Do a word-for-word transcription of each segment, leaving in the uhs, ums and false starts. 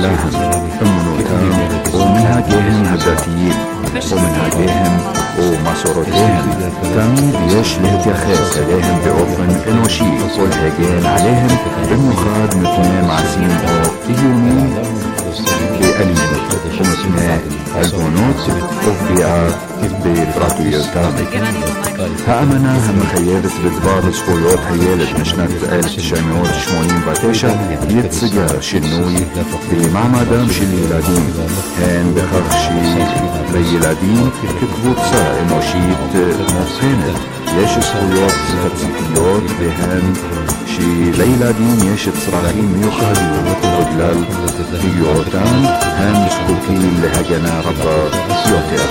لهم أمنوتهم ومنهاجهم الذاتيين ومنهاجهم ومسورتهم تم يش להתייחס אליהם באופן אנושי ולהגן עליהם במיוחד מפני מעשים או איומים באלימות ומפני עלבונות ופגיעה בפרטיותם. האמנה המחייבת בדבר זכויות הילד משנת אלף תשע מאות שמונים ותשע יציגה שינוי במעמדם של ילדים, הן בכך שלילדים כקבוצה אנושית מובחנת יש זכויות ספציפיות והן שלילדים יש צרכים מיוחדים ובגלל היותם הם זקוקים להגנה רבה יותר.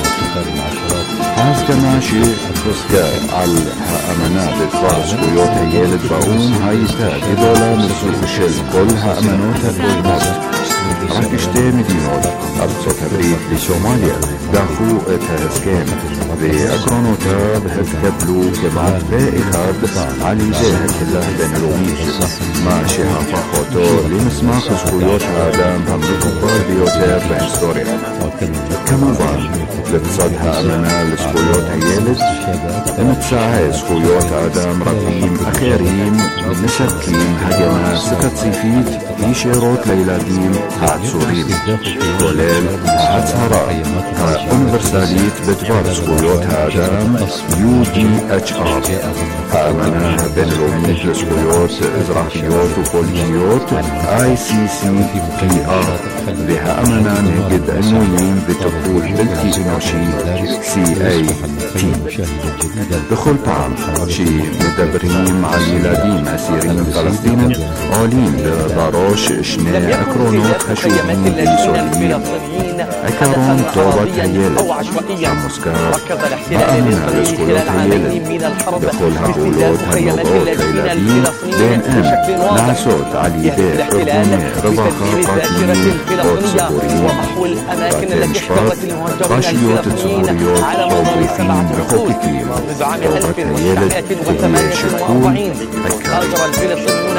ההסכמה שהושגה על האמנה בדבר זכויות הילד באו"ם הייתה גדולה מסוג של כל האמנות הקודמות. רק שתי מדינות, ארצות הברית וסומליה, דחו את ההסכם ועקרונותיו התקבלו כמעט פה אחד על ידי הקהילה הבינלאומית, מה שהפך אותו למסמך זכויות האדם המקובל ביותר בהיסטוריה. כמובן, לצד האמנה לזכויות הילד, מצאי זכויות האדם רבים אחרים מספקים הגנה ספציפית ישירות לילדים העצורים, כולל ההצהרה האוניברסלית בדבר זכויות האדם יו די אייץ' אר, האמנה הבינלאומית לזכויות אזרחיות ופוליטיות איי סי סי פי אר, והאמנה נגד עינויים וטיפול בלתי אנושי סי איי טי. בכל פעם שמדברים על ילדים אסירים פלסטינים עולים בראש שני עקרונות חשובים ויסודיים: עקרון טובת הילד המוזכר באמנה לזכויות הילד בכל הפעולות הנוגעות לילדים, בין הם נעשות על ידי ארגוני רווחה פרטיים או ציבוריים, בתי משפט, רשויות ציבוריות או גופים מחוקקים. טובת הילד תהיה שיקול עיקרי.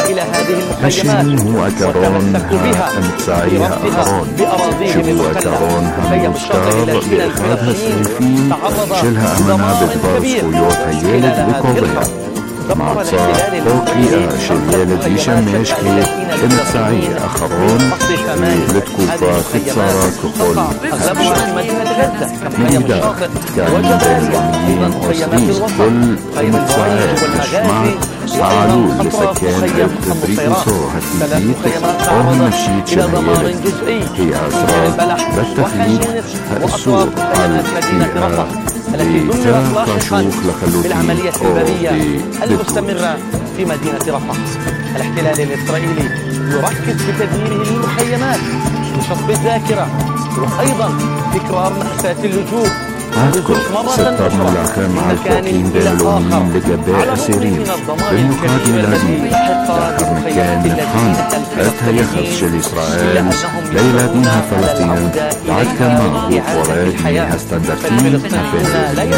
השני הוא עקרון האמצעי האחרון, שהוא עקרון המוזכר באחד הסעיפים של האמנה בדבר זכויות הילד וקובע: מעצר או קריאה של ילד ישמש כאמצעי אחרון לתקופה קצרה ככל האפשר. מאידך, תקנים בינלאומיים אוסרים כל אמצעי משמעת העלול לסכן את בריאותו הטבעית או הנפשית של הילד. היא אסרה בתכלית האיסור על קריאה בתא חשוך לחלוטין או المستمرة في مدينة رفح. الاحتلال الإسرائيلي يركز بتدميره للمخيمات لشطب الذاكرة وأيضا تكرار مأساة اللجوء. سطرنا לכם על חוקים בינלאומיים לגבי אסירים, במיוחד ילדים. לאחר מכן נבחן את היחס של ישראל לילדים הפלסטינים ועד כמה הוא חורג מהסטנדרטים הבינלאומיים.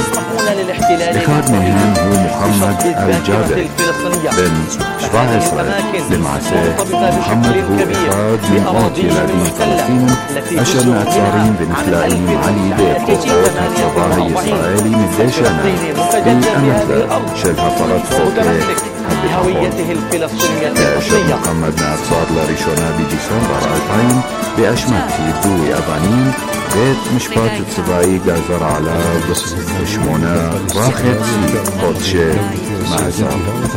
אחד מהם הוא מוחמד אל-ג'אבר, בן שבע עשרה. למעשה, מוחמד הוא אחד ממאות ילדים פלסטינים אשר נעצרים ונכלאים על ידי כוחות הצבא הישראלי מדי שנה באמתלה של הפרת חוקי הביטחון. כאשר מוחמד נעצר לראשונה בדצמבר אלפיים באשמת יידוי אבנים, בית משפט צבאי גזר עליו שמונה וחצי חודשי מאסר.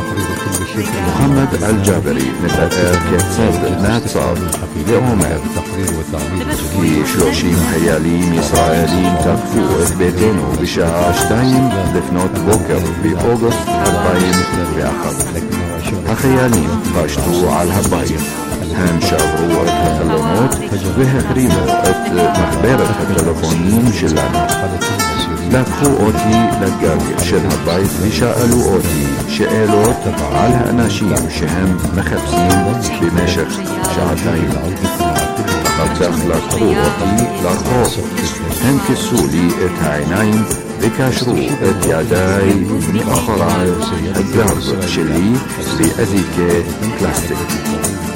מוחמד אל-ג'אברי מתאר כיצד נעצר ואומר כי שלושים חיילים ישראלים תקפו את ביתנו בשעה שתיים לפנות בוקר באוגוסט אלפיים ואחת. החיילים פשטו על הבית, הם שברו את החלונות והחרימו את מחברת הטלפונים שלנו. לקחו אותי לגג של הבית ושאלו אותי שאלות על האנשים שהם מחפשים במשך שעתיים. אחר כך לקחו אותי לרחוב. הם כיסו לי את העיניים וקשרו את ידיי מאחורי הגב שלי באזיקי פלסטיק.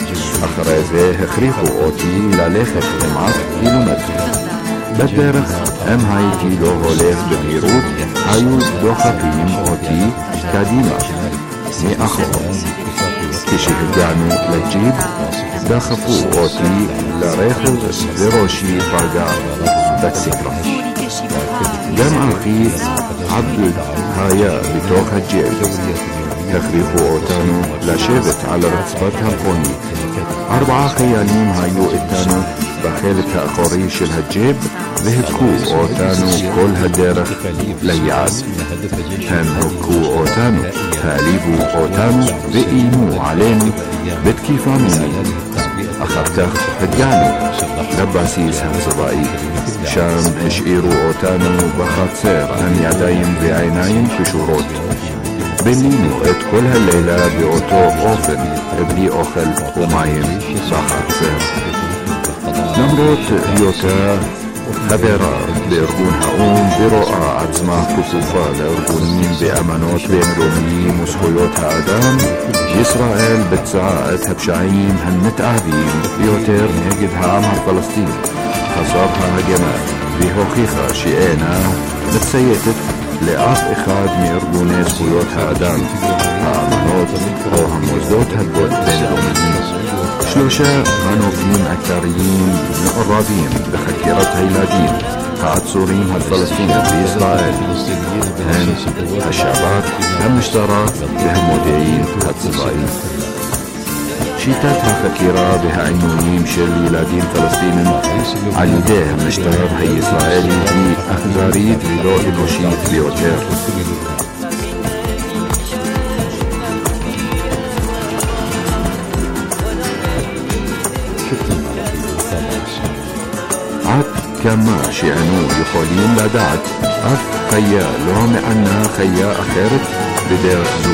אחרי זה הכריחו אותי ללכת כמעט קילומטר. בדרך הם הייתי לא הולך במהירות, היו דוחפים אותי קדימה מאחור. כשהגענו לג'יפ דחפו אותי לרכב וראשי פגע בצקרה. גם אחי עבד היה בתוך הג'יפ. הכריחו אותנו לשבת על רצפת המכונית. ארבעה חיילים היו איתנו בחלק האחורי של הג'יפ והכו אותנו כל הדרך ליעד. הם הכו אותנו, העליבו אותנו ואיימו עלינו בתקיפה מינית. אחר כך הגענו לבסיס הצבאי. שם השאירו אותנו בחצר עם ידיים ועיניים קשורות. בילינו את כל הלילה באותו אופן, בלי אוכל ומים בחצר. למרות היותה חברה בארגון האו"ם ורואה עצמה כפופה לארגונים באמנות בינלאומיים וזכויות האדם, ישראל ביצעה את הפשעים המתעבים ביותר נגד העם הפלסטיני חסר ההגנה, והוכיחה שאינה מצייתת לאף אחד מארגוני זכויות האדם, האמנות או המוסדות הבינלאומיים. שלושה מנופים עיקריים מעורבים בחקירת הילדים העצורים הפלסטינים בישראל הם השב"כ, המשטרה והמודיעין הצבאי. שיטת החקירה והעינויים של ילדים פלסטינים על ידי המשטר הישראלי היא אכזרית ולא אנושית ביותר. עד כמה שאנו יכולים לדעת, אף חיה לא מענה חיה אחרת בדרך זו.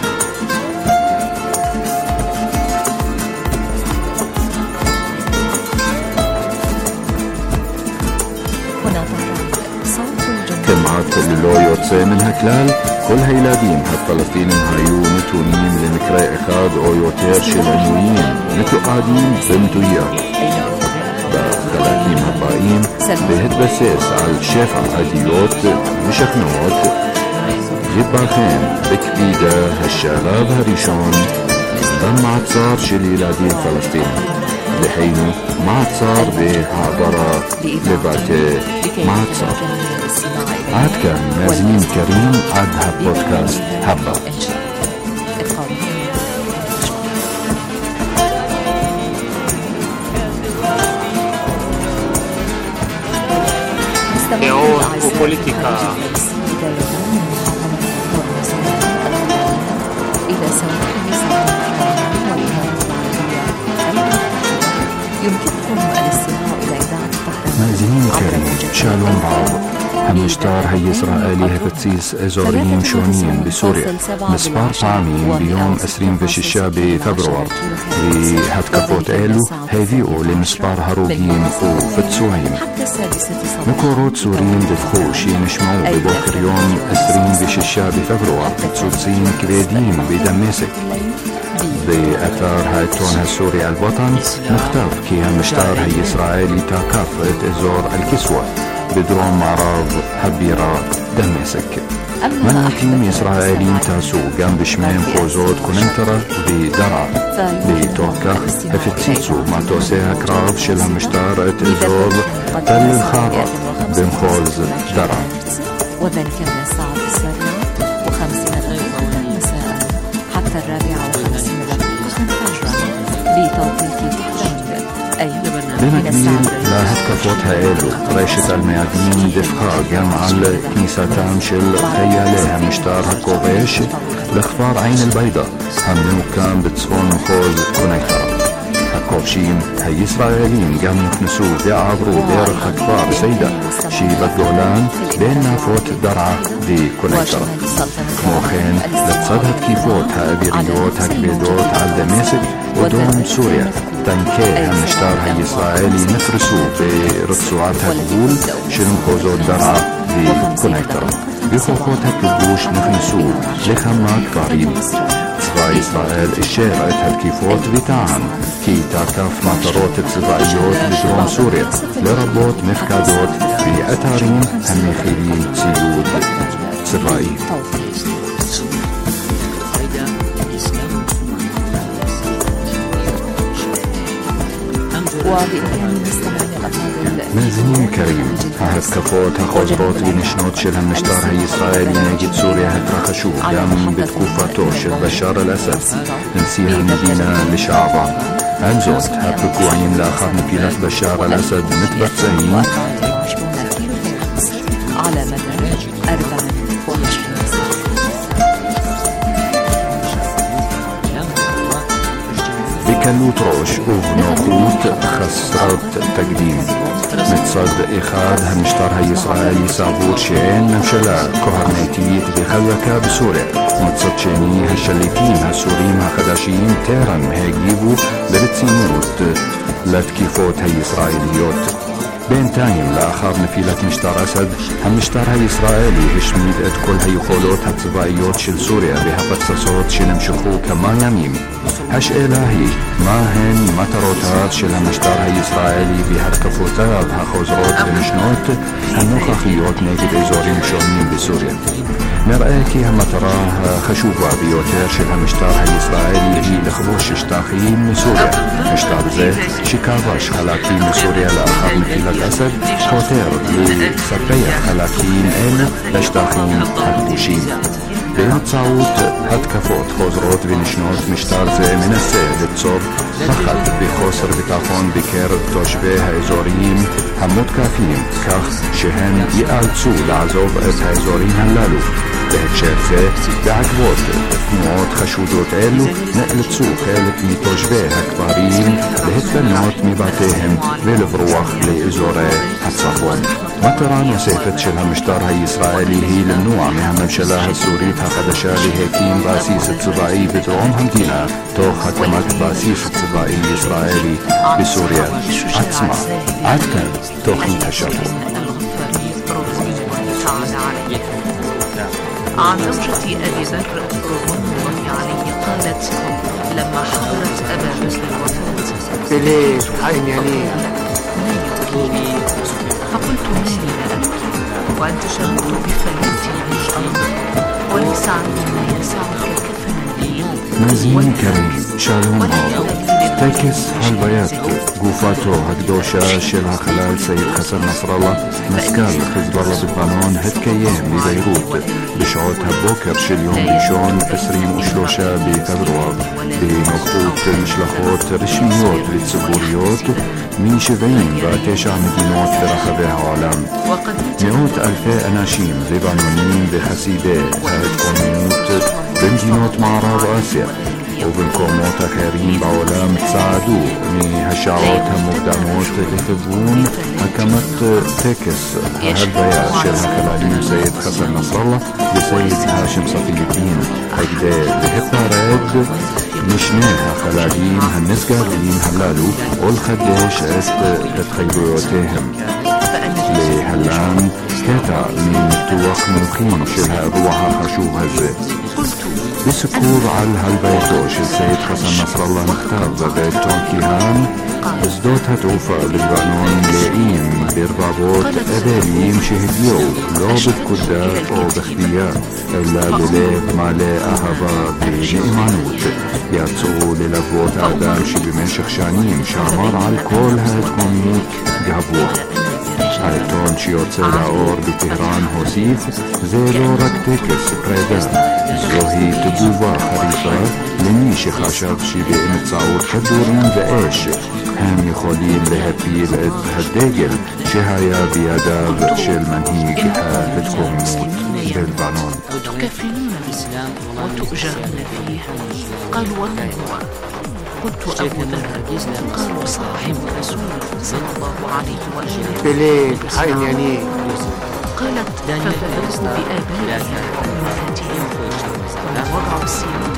כמעט ללא יוצא מן הכלל, כל הילדים הפלסטינים היו נתונים למקרה אחד או יותר של עינויים מתועדים במדויק. בחלקים הבאים, בהתבסס על שפע עדויות משכנעות, ייבחן בקפידה השלב הראשון במעצר של ילדים פלסטינים, דהיינו מעצר והעברה לבתי מעצר. עד כאן מאזינים יקרים, עד הפודקאסט הבא. דעות ופוליטיקה. מאזינים יקרים, שלום רב. המשטר הישראלי הפציץ אזורים שונים בסוריה מספר פעמים ביום עשרים ושישה בפברואר, והתקפות אלו הביאו למספר הרוגים ופצועים. מקורות סוריים דיווחו שנשמעו בבוקר יום עשרים ושישה בפברואר פיצוצים כבדים בדמשק. באתר העיתון הסורי אל-וטן נכתב כי המשטר הישראלי תקף את אזור אל-כסווה בדרום מערב הבירה דמשק. מנהיגים ישראלים טסו גם בשמי מחוזות קוננטרה ודרעה. בתוך כך הפציצו מטוסי הקרב של המשטר את אזור תל אל-חרה במחוז דרעה. وذلك من الساعة السابعة وخمسين دقيقة مساء حتى الرابعة وخمسين دقيقة فجرا بتوقيت تهران أي במקביל להתקפות האלו, רשת אל-מיאדין דיווחה גם על כניסתם של חיילי המשטר הכובש לכפר עין אל-בידה הממוקם בצפון מחוז קוננטרה. הכובשים הישראלים גם נכנסו ועברו דרך הכפר סיידה שבגולן בין נפות דרעה וקוננטרה. כמו כן, לצד התקיפות האוויריות הכבדות על דמשק ודרום סוריה, טנקי המשטר הישראלי נפרסו ברצועת הגבול של מחוזות דרעה וקוננטרה, וכוחות הכיבוש נכנסו לכמה כפרים. צבא ישראל אישר את התקיפות וטען כי תקף מטרות צבאיות בדרום סוריה, לרבות מפקדות ואתרים המכילים ציוד צבאי. מאזינים קרים, ההתקפות החוזרות ונשנות של המשטר הישראלי נגד סוריה התרחשו גם בתקופתו של בשאר אל-אסד, נשיא המדינה לשעבר. עם זאת, הפיגועים לאחר נפילת בשאר אל-אסד מתבצעים على مدى أربع وعشرين سنة. بקלות ראש ובנוחות חסרת תקדים. מצד אחד, המשטר הישראלי סבור שאין ממשלה קוהרנטית וחזקה בסוריה. מצד שני, השליטים הסורים החדשים טרם הגיבו ברצינות לתקיפות הישראליות. בינתיים, לאחר נפילת משטר אסד, המשטר הישראלי השמיד את כל היכולות הצבאיות של סוריה והפצצות שנמשכו כמה ימים. השאלה היא, מה הן מטרותיו של המשטר הישראלי בהתקפותיו החוזרות ונשנות הנוכחיות נגד אזורים שונים בסוריה? נראה כי המטרה החשובה ביותר של המשטר הישראלי היא לכבוש שטחים מסוריה. משטר זה, שכבש חלקים מסוריה לאחר נפילת אסד, חותר לספח חלקים אלה לשטחים הכבושים. באמצעות התקפות חוזרות ונשנות, משטר זה מנסה ליצור פחד וחוסר ביטחון בקרב תושבי האזורים המותקפים, כך שהם ייאלצו לעזוב את האזורים הללו. בהקשר זה, בעקבות תנועות חשודות אלו, נאלצו חלק מתושבי הכפרים להתפנות מבתיהם ולברוח לאזורי הצפון. מטרה נוספת של המשטר הישראלי היא למנוע מהממשלה הסורית החדשה להקים בסיס צבאי בדרום המדינה, תוך הקמת בסיס צבאי ישראלי בסוריה עצמה. עד כאן תוכנית השבוע. عن زوجة أبي ذر رضوان الله عليه قالت لما حضرت أبا ذر الوفاة بليل عين يعني فقلت مالي لا أبكي وأنت شغلت بفلوتي من الأرض وليس عندي ما يسعك كفنا لي. מאזין קרים, שלום רב. טקס הלוויית גופתו הקדושה של החלל סייד חסן נסראללה, מזכ"ל חיזבאללה בלבנון, התקיים בביירות בשעות הבוקר של יום ראשון עשרים ושלושה בפברואר בנוכחות משלחות רשמיות וציבוריות מ-שבעים ותשע מדינות ברחבי העולם. מאות אלפי אנשים לבנונים וחסידי ההתקוממות במדינות מערב אסיה ובמקומות אחרים בעולם צעדו מהשעות המוקדמות לכיוון הקמת טקס ההלוויה של החללים סייד חסן נסראללה וסייד האשם ספי-אלדין, כדי להיפרד משני החללים הנשגבים הללו ולחדש את התחייבויותיהם. להלן קטע מניתוח מומחים של האירוע החשוב הזה. בסיקור על הלווייתו של סייד חסן נסראללה נכתב בעיתון כיהן, בשדות התעופה בלבנון מלאים ברבבות אבלים שהגיעו לא בפקודה או בכפייה, אלא בלב מלא אהבה ונאמנות. יצאו ללוות האדם שבמשך שנים שמר על כל ההתקוממות גבוה. העיתון שיוצא לאור בטהרן הוסיף, זה לא רק טקס פרידה, זוהי תגובה חריפה למי שחשב שבאמצעות כדורים ואש הם יכולים להפיל את הדגל שהיה בידיו של מנהיג ההתקוממות בלבנון. تكفرون الإسلام وتؤجرون فيه قالوا ومن هو؟ قلت أبو ذر قالوا صاحب رسول صلى الله عليه وسلم. بليل عين يعني قالت فبلغت بآبائها وأمهاتهم وضعوا السيارة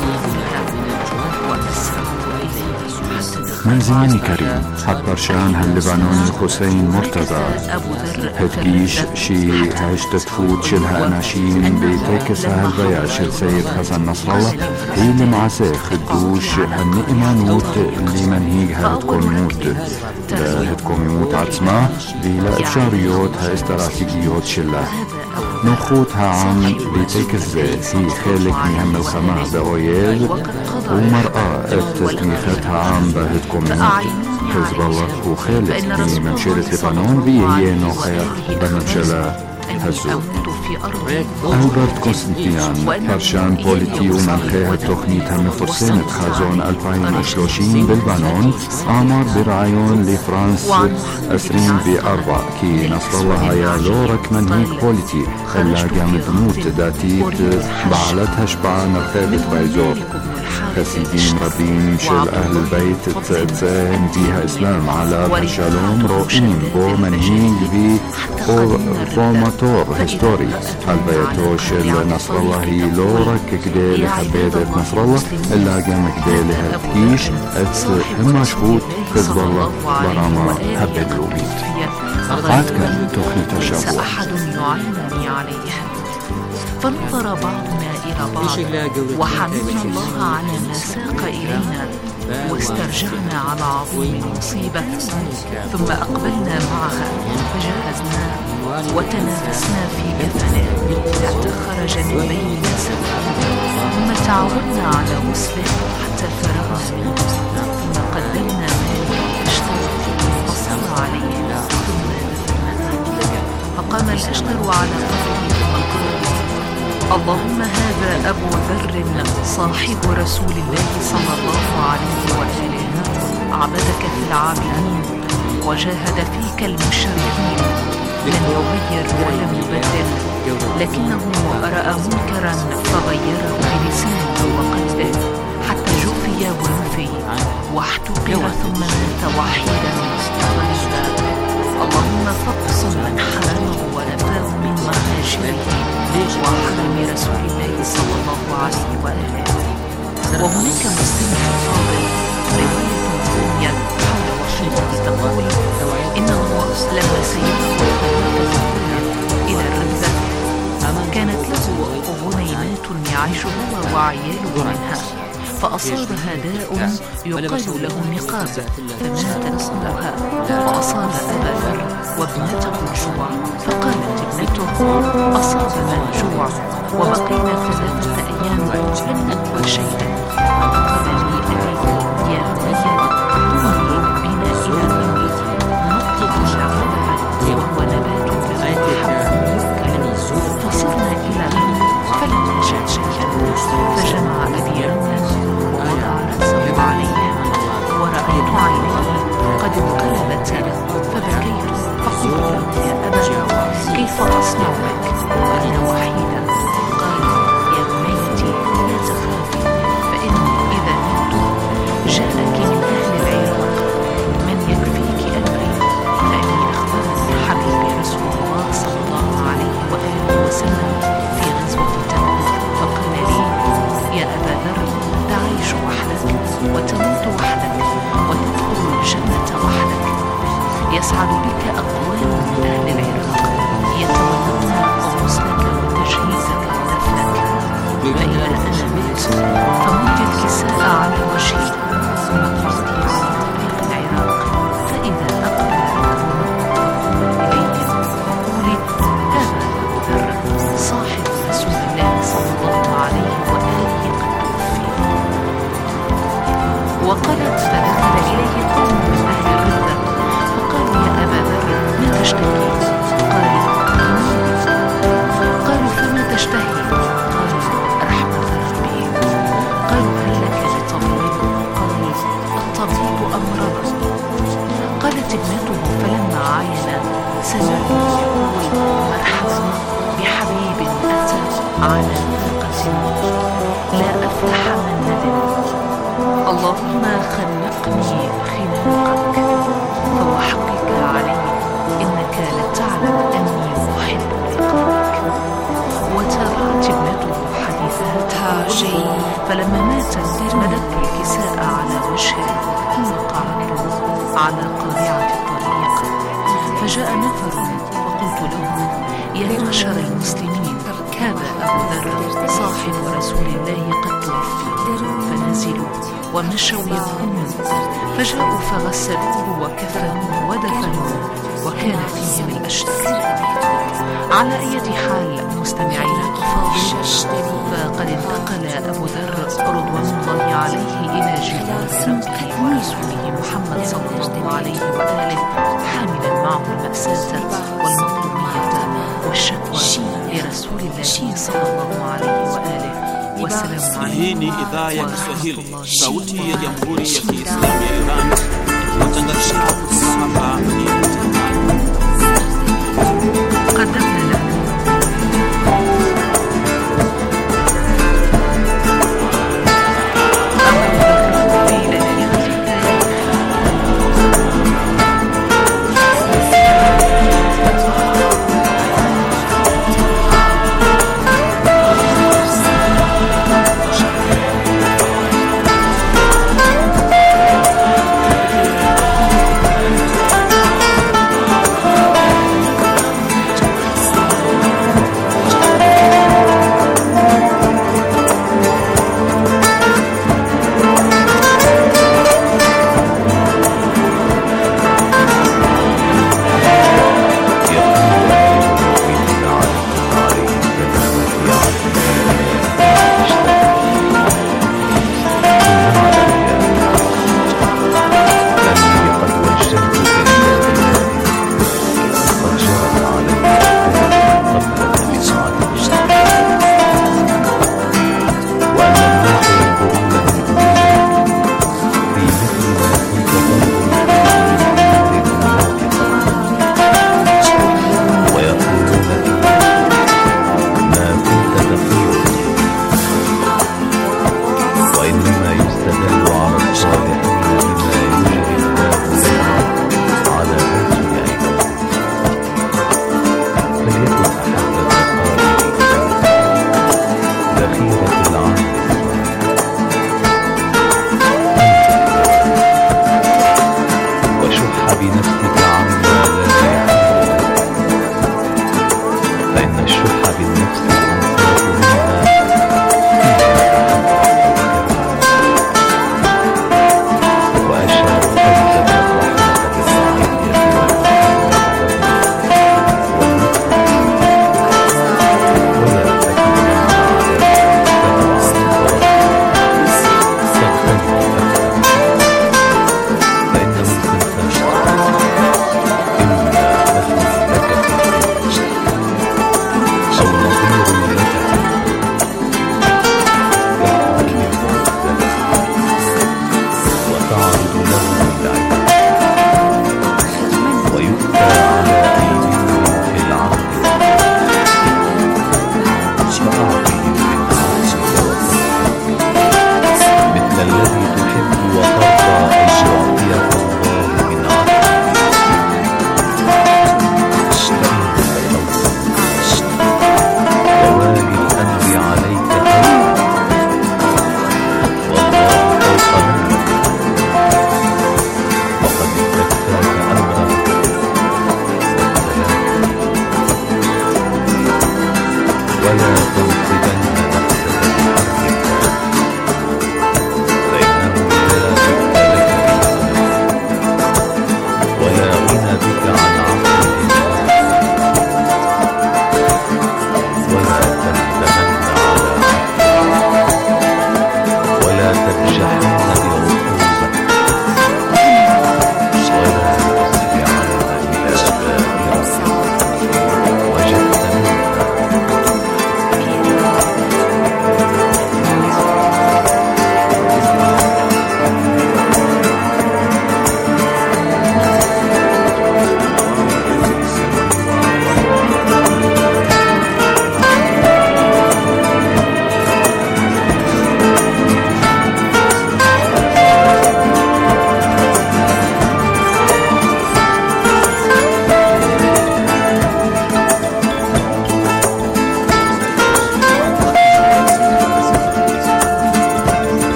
وأسرعوا إليه من زمان كريم حد برشان هاللبناني حسين مرتضى هتجيش شي هشت تفوت شلها أناشين بتكسها هالبيع شل سيد حسن نصر الله هي اللي معساه خدوش هالنقمة نوت اللي منهيج هتكون موت لا هتكون موت عتسمة بلا إفشاريوت ها استراتيجيوت شلها نخوتها عم بتكس هي خالق مهم الخماء بأويل ومرأة اتميختها عم بهتكم حزب الله وخالق بممشيرة لبنان بيه نوخير بممشلة هزو ألبرت كونستانتيان هرشان بوليتي ومنخيها التخنيت هم فرسانة خازون ألفين وثلاثين بالبنان أعمار برعايون لفرانس أسرين بأربع كي نصر الله هيا لورك منهيك بوليتي إلا جامد موت داتيت بعلتها شبعة نرخابت بايزور خسيدين ربين شل أهل البيت تتساهم بيها إسلام على بشالوم روئين بو منهيج بي فورماتور هستوري البيتو شل نصر الله هي لورك كده لحبيبة نصر الله إلا جام كده لهتكيش ات هم مشهود حزب الله براما هبت لوبيت عاد كان تخني تشابه أحد يعينني عليه فنظر بعضنا إلى بعض وحمدنا الله على ما ساق إلينا واسترجعنا على عظيم المصيبة ثم أقبلنا معها فجهزناه وتنافسنا في كفنه حتى خرج من بين سبعين ثم تعودنا على غسله حتى فرغ منه ثم قدمنا ماله فاشترى وصلى عليه ثم دفناه فقام الأشقر على قبره ثم اللهم هذا أبو ذر صاحب رسول الله صلى الله عليه وآله عبدك في العابدين وجاهد فيك المشركين لم يغير ولم يبدل لكنه رأى منكرا فغيره بلسانه وقلبه حتى جفي ونفي واحتقر ثم مات وحيدا غريبا اللهم فاقص من حرمه ونفاه من مخاشره وحرم رسول الله صلى الله عليه وآله. وهناك مسلم فاضل رواية ثانية حول وحيده تقول إنه لما سيره إلى الربزة كانت له غنيمات يعيش هو وعياله منها فأصابها داء يقال له النقاب فماتت أمها وأصاب أبا ذر وابنته الجوع فقالت ابنته أصابنا الجوع وبقينا ثلاثة أيام لم نأكل شيئا قال لي أبي يا بني انظر بنا إلى بيت نطلب شعرها وهو نبات بالحب فصرنا إلى غنم فلم نجد شيئا فجمع أبي رملا ووضع رأسه عليه ورأيت عينيه قد انقلبتا فبكيت فقلت له يا أبا كيف أصنع بك وأنا وحيدا قال يا بنيتي لا تخافي فإني إذا مت جاءك من أهل العراق من يكفيك أمري فإني أخبرني حبيبي رسول الله صلى الله عليه وآله وسلم في غزوة تبوك فقال لي يا أبا ذر تعيش وحدك وتموت وحدك وتدخل الجنة وحدك يسعد بك أقوام من أهل العراق يتمنون غسلك وتجهيزك ودفنك فإذا أنا مت فمد الكساء على وجهي ثم تركي على طريق العراق فإذا أقبل إليهم وقولي هذا أبو ذر صاحب رسول الله صلى الله عليه وآله قد توفي وقالت فدخل إليه قوم من أهل الردة فقالوا يا أبا ذر ما تشتكي قال قالوا فما تشتهي قال رحمة ربي قالوا هل لك لطبيب قال الطبيب أمرض قالت ابنته فلما عاين سمعته يقول مرحبا بحبيب أتى على ناقة لا أفلح من ندم اللهم خلقني خلقك فوحقك علي إنك لتعلم أني أحب لقاءك وتابعت ابنته حديثها فلما مات مددت الكساء على وجهه ثم قعدت على قارعة الطريق، فجاء نفر وقلت لهم: يا معشر المسلمين، هذا أبو ذر صاحب رسول الله قد توفي. فنزلوا ومشوا يبكون، فجاءوا فغسلوه وكفنوه ودفنوه، وكان فيهم الأشتر. على أي حال مستمعين الأفاضل، فقد انتقل أبو ذر رضوان الله عليه إلى جوار ربه ورسوله محمد صلى الله عليه وآله، حاملا معه المأساة والمطلوبية والشكوى لرسول الله صلى الله عليه وآله. والسلام عليكم ورحمة الله. sauti ya Jamhuri ya Kiislamu ya Iran watangazia kutoka hapa قدمنا لكم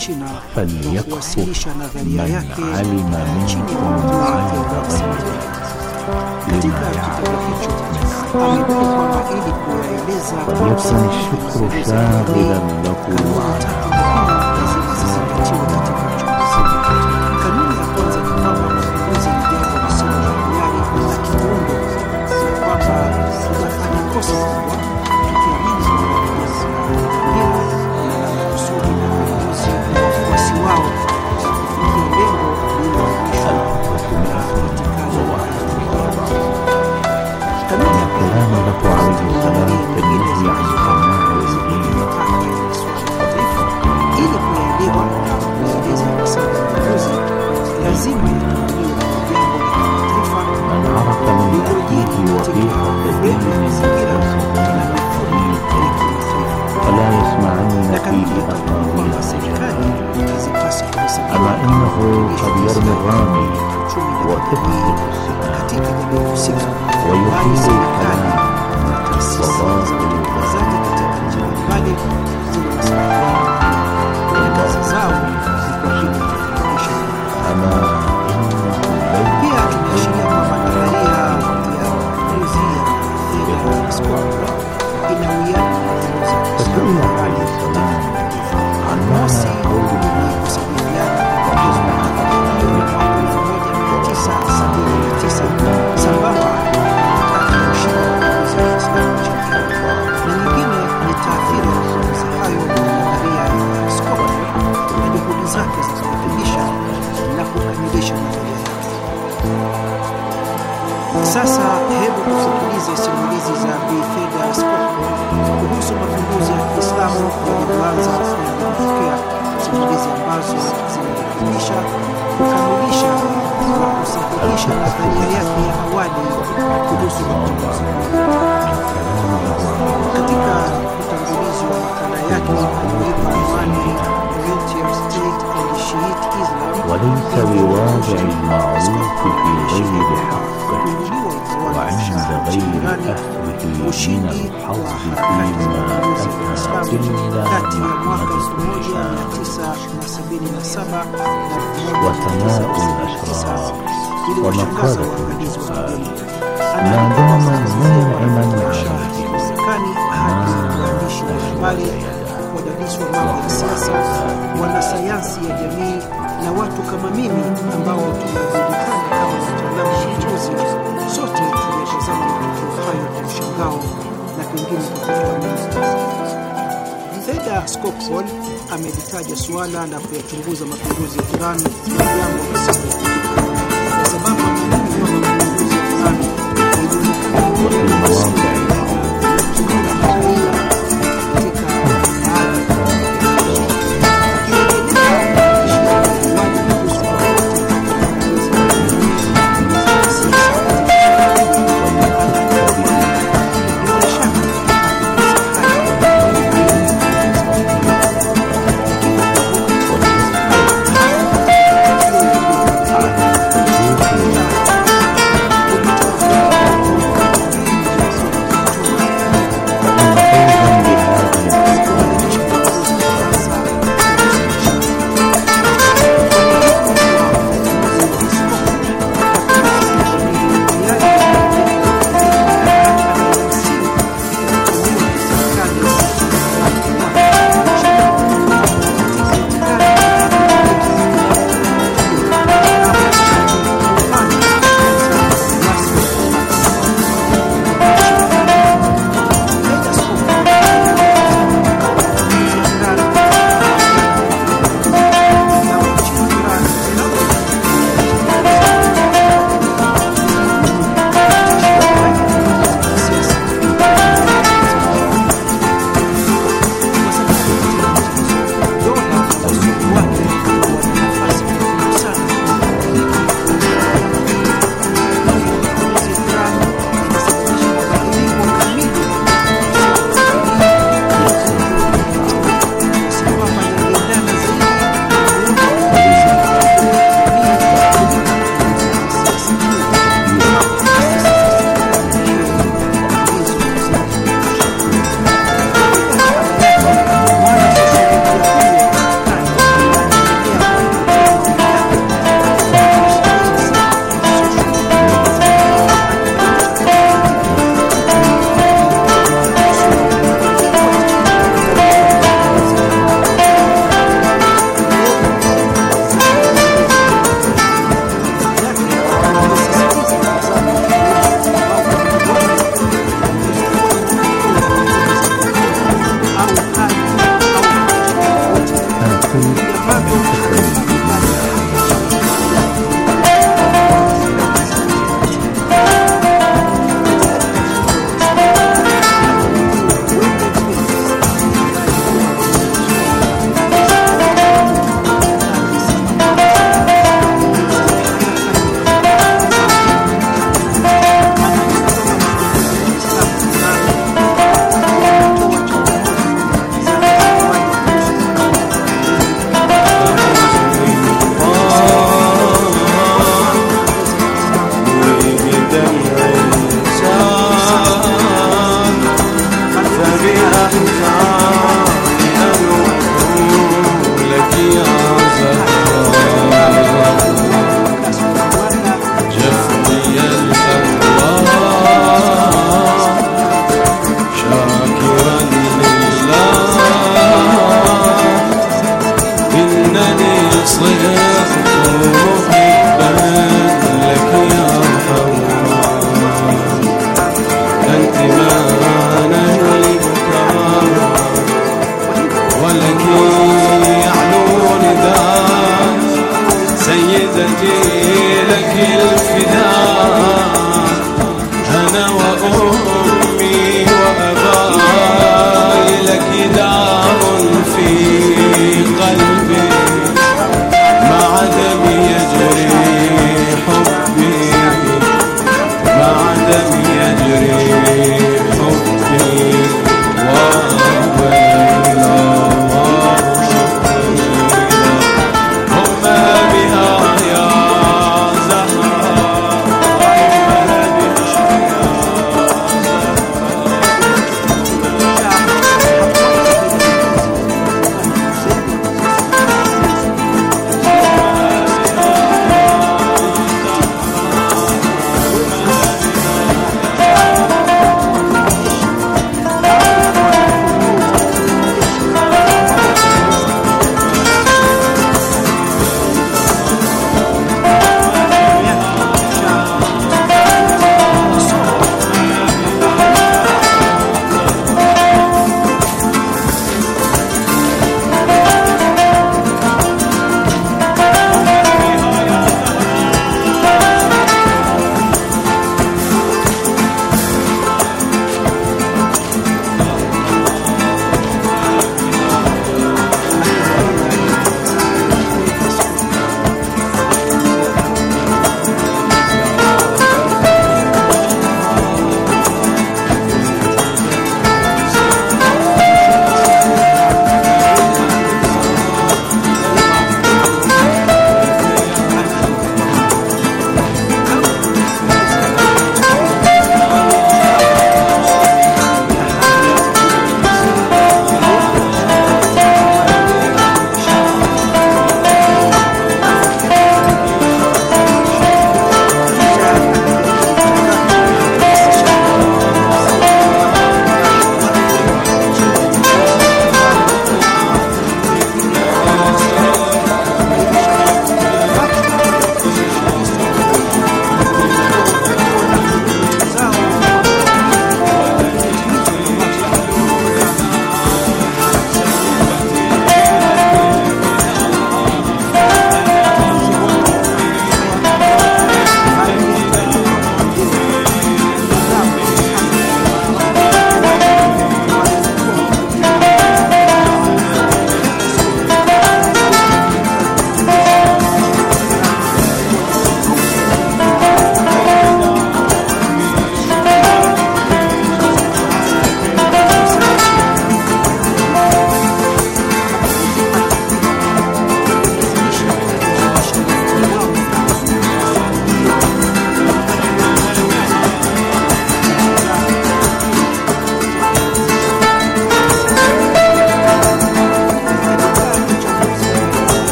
China فليكفر kuwasilisha nadharia من yake علم chini ya منكم watu عند wake. غيره Katika لما kitabu يعلم hicho amedai kwamba ili kuyaeleza وليكن الشكر شاغلا له عنه. Kanuni ya kwanza ni kwamba mapinduzi ni jambo lisilo la hiari la kimuundo, na kwamba tunafanya kosa kubwa tukiamini mapinduzi hilo na kusudi mapinduzi na wafuasi wao kufikia lengo lililoainishwa na itikadi ya kanuni ya pili كلام له عليه السلام تنهي عن سماع الدين ili kuyaelewa na kuyaeleza ipasavyo mapinduzi lazima yatatuliwe na jambo la kimataifa من عرف من أخيه وثيقة الدين mazingira na mifumo ya kimataifa. فلا يسمعن Na kanuni فيه ya tatu ni أقاويل kwamba الرجال. serikali hazipaswi kuhesabiwa أما إنه قد يرمي الرامي uchumi na وتثبت jamii السهام katika jamii husika, ويحيل bali serikali الكلام na taasisi za uwekezaji katika nchi mbalimbali zina maslahi yao na kazi zao ni kwa ajili ya kufanikisha. أما إنه ليس Pia tumeashiria kwamba nadharia ya mapinduzi ya Fedha Skopje ina uwiano na nguvu za فسئل Kiislamu. عليه السلام عن Mosi معنى قوله ni kusaidiana kupambana na nadharia hiyo ya mwaka elfu moja mia tisa sabini na tisa sambamba na kushinda mapinduzi ya Kiislamu nchini Iran. Na nyingine ni taathira ya mapinduzi hayo na nadharia ya Skopje na juhudi zake za kurekebisha na kukamilisha nadharia yake. Sasa hebu tusikilize simulizi za Bi Fedha Skopje kuhusu mapinduzi ya Kiislamu yalivyoanza na yalivyotokea, simulizi ambazo zimerekebisha, kukamilisha na kusahihisha nadharia yake ya awali kuhusu mapinduzi. Katika utangulizi wa makala yake aliyoipa anwani Frontier State and Shiite Islam, وليس بواضع المعروف في غير حقه وعند غير أهله من الحظ فيما أتى إلا kati ya مع mwaka elfu moja mia الإشاعة tisa sabini na saba na وثناء elfu moja mia tisa الأشرار sabini na tisa iliwashangaza ومقالة waangalizi wa الجهال kigeni. ما دام منعما Masharti ya Marekani hadi waandishi wa habari, wadadisi wa mambo ya siasa, wanasayansi ya jamii na watu kama mimi ambao tunajulikana kama wataalamu wa ujuzi, sote tuliyatazama matukio hayo kwa mshangao na pengine kwa kutoamini. Fedha Skopje amelitaja suala la kuyachunguza mapinduzi ya Iran na jambo lisiloepukika, kwa sababu anaamini kwamba mapinduzi ya Iran المواضع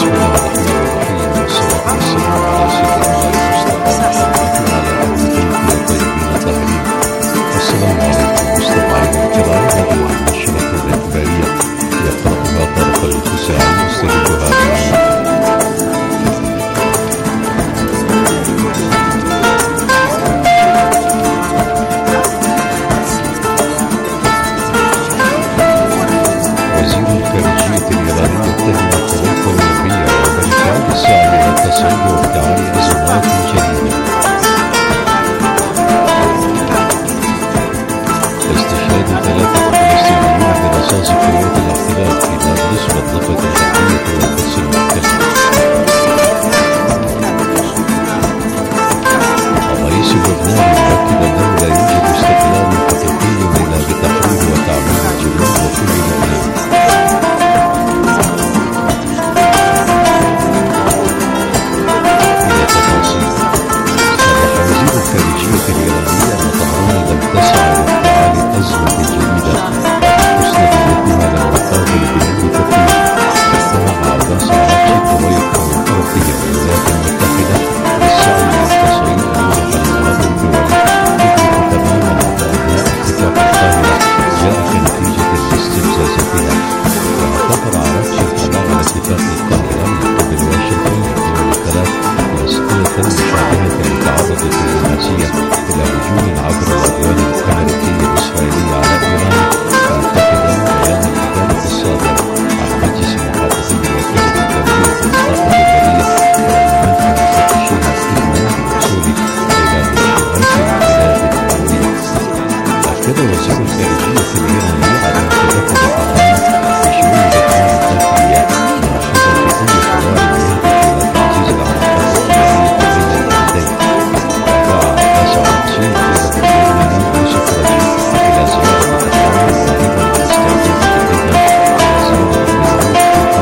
المشابهة للتعرض الدبلوماسية